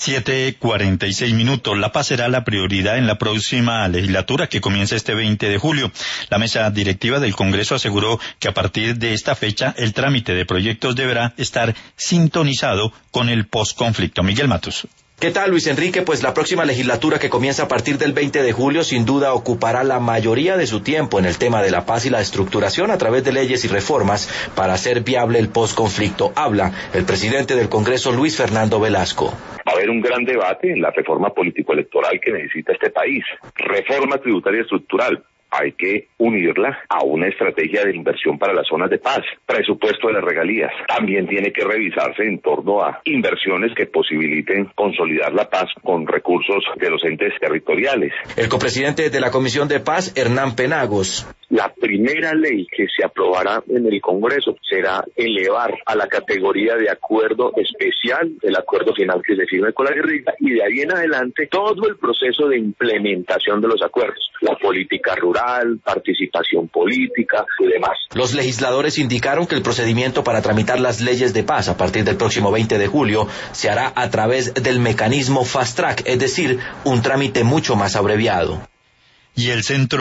7:46. La paz será la prioridad en la próxima legislatura que comienza este 20 de julio. La mesa directiva del Congreso aseguró que a partir de esta fecha el trámite de proyectos deberá estar sintonizado con el posconflicto. Miguel Matos. ¿Qué tal, Luis Enrique? Pues la próxima legislatura que comienza a partir del 20 de julio sin duda ocupará la mayoría de su tiempo en el tema de la paz y la estructuración a través de leyes y reformas para hacer viable el posconflicto. Habla el presidente del Congreso, Luis Fernando Velasco. Va a haber un gran debate en la reforma político-electoral que necesita este país. Reforma tributaria estructural. Hay que unirla a una estrategia de inversión para las zonas de paz, presupuesto de las regalías. También tiene que revisarse en torno a inversiones que posibiliten consolidar la paz con recursos de los entes territoriales. El copresidente de la Comisión de Paz, Hernán Penagos. La primera ley que se aprobará en el Congreso será elevar a la categoría de acuerdo especial el acuerdo final que se firme con la guerrilla y de ahí en adelante todo el proceso de implementación de los acuerdos, la política rural, participación política y demás. Los legisladores indicaron que el procedimiento para tramitar las leyes de paz a partir del próximo 20 de julio se hará a través del mecanismo Fast Track, es decir, un trámite mucho más abreviado. Y el Centro